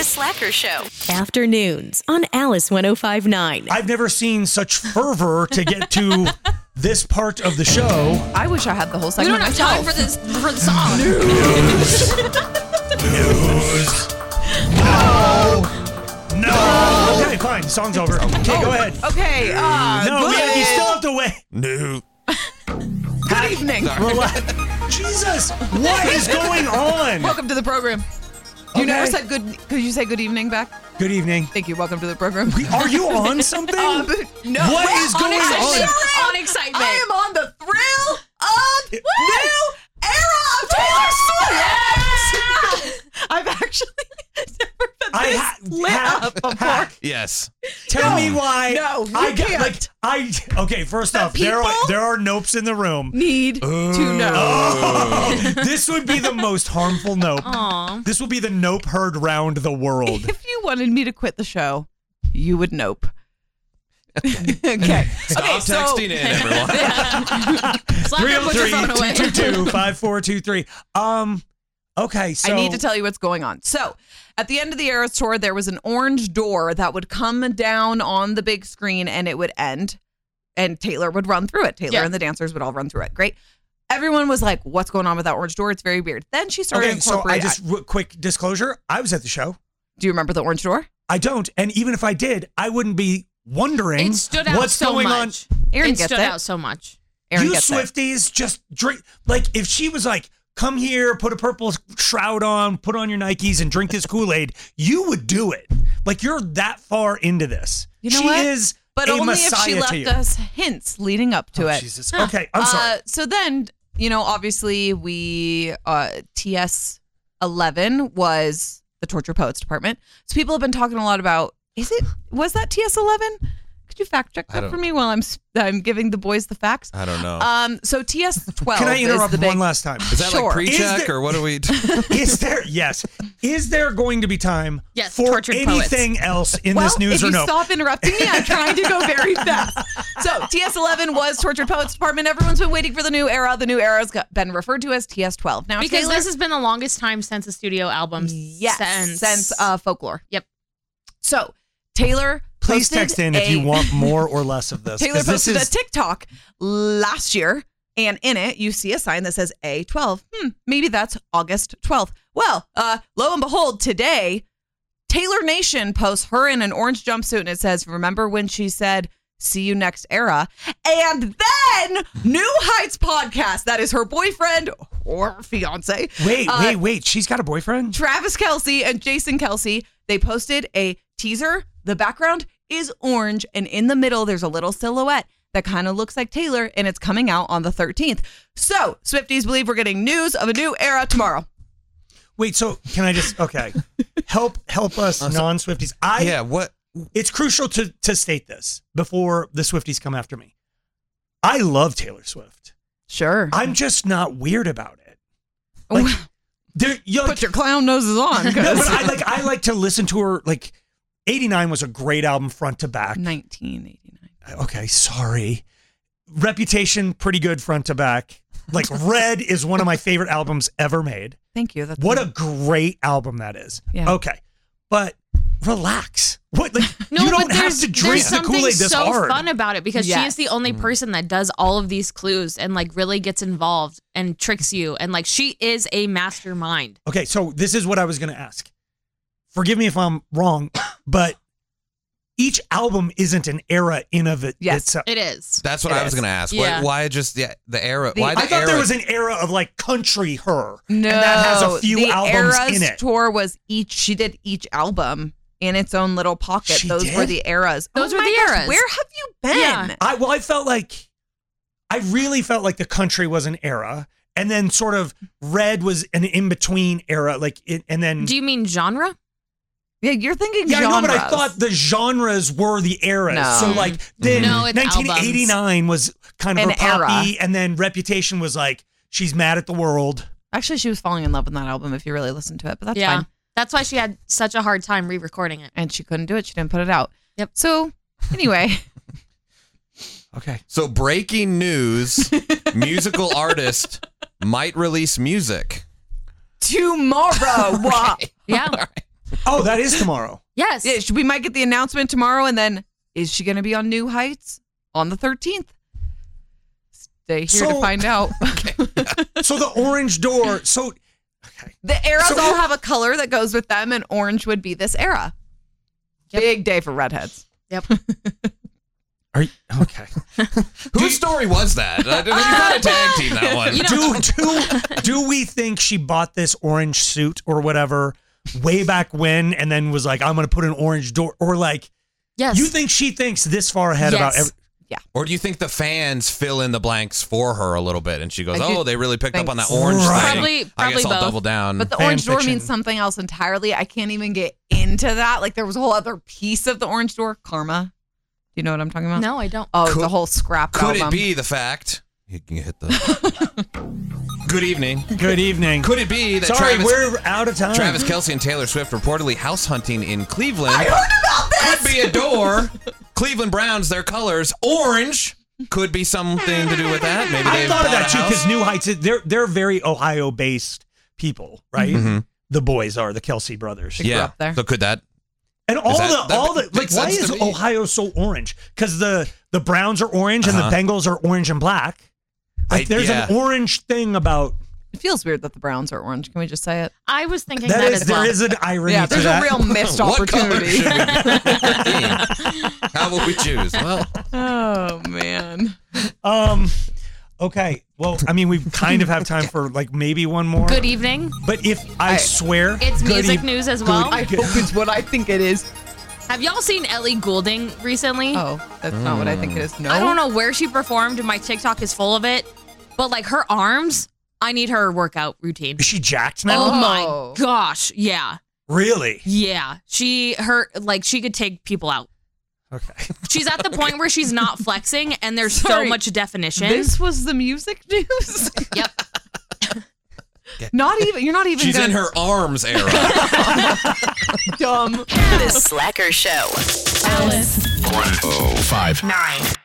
The Slacker Show. Afternoons on Alice 105.9. I've never seen such fervor to get to this part of the show. I wish I had the whole We segment don't have time for this for the song. News. No. Okay, fine. Song's over. Okay, go ahead. Okay. No, man, you still have to wait. No. Good evening. Jesus, what is going on? Welcome to the program. You never said good. Could you say good evening back? Good evening. Thank you. Welcome to the program. Are you on something? No. What is going on? On excitement. I am on the thrill of new era of Taylor Swift. I've actually never been this lit up before. Yes. Tell me why. No, you I can't. Okay, first off, there are nopes in the room. Need to know. Oh, this would be the most harmful nope. Aw. This will be the nope heard round the world. If you wanted me to quit the show, you would nope. Okay. Stop texting in, everyone. Slacker, put your phone away. 303-222-5423. Okay, so I need to tell you what's going on. So, at the end of the Eras tour, there was an orange door that would come down on the big screen and it would end, and Taylor would run through it. Taylor and the dancers would all run through it. Great. Everyone was like, what's going on with that orange door? It's very weird. Then she started incorporating. quick disclosure, I was at the show. Do you remember the orange door? I don't, and even if I did, I wouldn't be wondering It stood out what's so going much. Aaron It gets stood it. out so much. Aaron You gets it. Swifties just drink. Like, if she was like, come here, put a purple shroud on, put on your Nikes and drink this Kool-Aid, you would do it. Like, you're that far into this. You know she what? is But a only if messiah she to left you. us hints leading up to it. Jesus. Okay, I'm sorry. So then, obviously we, TS11 was the Torture Poets Department. So people have been talking a lot about, was that TS11? Could you fact check that for me while I'm giving the boys the facts? I don't know. So TS12 Can I interrupt is the one big, last time? Is that Sure. like Is pre-check there- or what are we? Is there going to be time Yes, for tortured anything else in well, this news if or you no? stop interrupting me, I'm trying to go very fast. So TS11 was Tortured Poets Department. Everyone's been waiting for the new era. The new era has been referred to as TS12. Now, Because Taylor, this has been the longest time since a studio album. since Folklore. Yep. So Taylor Please posted text in if you want more or less of this. Taylor 'cause this posted is a TikTok last year, and in it you see a sign that says A12. Maybe that's August 12th. Well, lo and behold, today Taylor Nation posts her in an orange jumpsuit, and it says, "Remember when she said, 'See you next era'?" And then New Heights podcast, that is her boyfriend or fiance. Wait. She's got a boyfriend? Travis Kelce and Jason Kelce, they posted a teaser. The background is orange, and in the middle, there's a little silhouette that kind of looks like Taylor, and it's coming out on the 13th. So, Swifties believe we're getting news of a new era tomorrow. Wait, so can I just, okay. help us non-Swifties. What? It's crucial to state this before the Swifties come after me. I love Taylor Swift. Sure. I'm just not weird about it. Like, Put your clown noses on. no, but I like to listen to her. Like, 89 was a great album front to back. 1989. Okay, sorry. Reputation, pretty good front to back. Like, Red is one of my favorite albums ever made. Thank you. What a great album that is. Yeah. Okay, but relax. What? Like, No, you don't but have to drink there's the Kool-Aid something this so hard. fun about it because she is the only person that does all of these clues and like really gets involved and tricks you, and like she is a mastermind. Okay, so this is what I was going to ask. Forgive me if I'm wrong, but each album isn't an era in of it itself. It is. That's what I was going to ask. Yeah. Why just the era? Why the I thought era? there was an era of like country her. No, and that has a few the albums Eras in it. tour was she did each album in its own little pocket. She Those did? were the eras. Those Oh were my the gosh, eras. Where have you been? Yeah. I really felt like the country was an era, and then sort of Red was an in-between era, and then. Do you mean genre? Yeah, you're thinking Yeah, genres. I know, but I thought the genres were the eras. No. So like then No, it's 1989 was kind of An her poppy, era. and then Reputation was like she's mad at the world. Actually, she was falling in love with that album if you really listen to it, but that's fine. That's why she had such a hard time re-recording it. And she couldn't do it. She didn't put it out. Yep. So, anyway. Okay. So breaking news: musical artist might release music Tomorrow. Yeah. Oh, that is tomorrow. Yes. Yeah, we might get the announcement tomorrow, and then is she going to be on New Heights on the 13th? Stay here to find out. So the orange door. So the eras all have a color that goes with them, and orange would be this era. Big day for redheads. Yep. Are you, okay. Whose story was that? You got to tag team that one. Do we think she bought this orange suit or whatever way back when, and then was like, I'm going to put an orange door, or like, Yes. you think she thinks this far ahead about every? Or do you think the fans fill in the blanks for her a little bit, and she goes, I do "Oh, they really picked up on that think orange so. thing. Probably I guess I'll both. double down." But the Fan orange door fiction. means something else entirely. I can't even get into that. Like there was a whole other piece of the orange door. Karma. Do you know what I'm talking about? No, I don't. Oh, it's a whole scrap Could album. it be the fact? You can hit the. Good evening. Good evening. Could it be that Sorry, we're out of time. Travis Kelce and Taylor Swift reportedly house hunting in Cleveland? I heard about this. Could be a door. Cleveland Browns, their colors, orange. Could be something to do with that. Maybe I they've thought of bought that a too house. because New Heights, they're very Ohio-based people, right? Mm-hmm. The boys are the Kelsey brothers. grew Yeah. up there. So could that? And all that the like, makes why sense is to me. Ohio so orange? Because the Browns are orange and the Bengals are orange and black. Like there's an orange thing about It feels weird that the Browns are orange. Can we just say it? I was thinking that. that Is as well. there is an irony Yeah, to there's that. a real missed What color opportunity. should we be? How will we choose? Well, Oh man. Okay. Well, I mean, we kind of have time for like maybe one more. Good evening. But if I swear, It's good music eve- news as well. I hope it's what I think it is. Have y'all seen Ellie Goulding recently? Oh, that's not what I think it is. No. I don't know where she performed, and my TikTok is full of it. But like her arms, I need her workout routine. Is she jacked now? Oh Oh. my gosh, yeah, Really? yeah. She could take people out. Okay. She's at the point where she's not flexing, and there's Sorry. so much definition. This was the music news. Yep. Not even. You're not even. she's in gonna- her arms era. dumb. The Slacker Show. Alice 105. 9.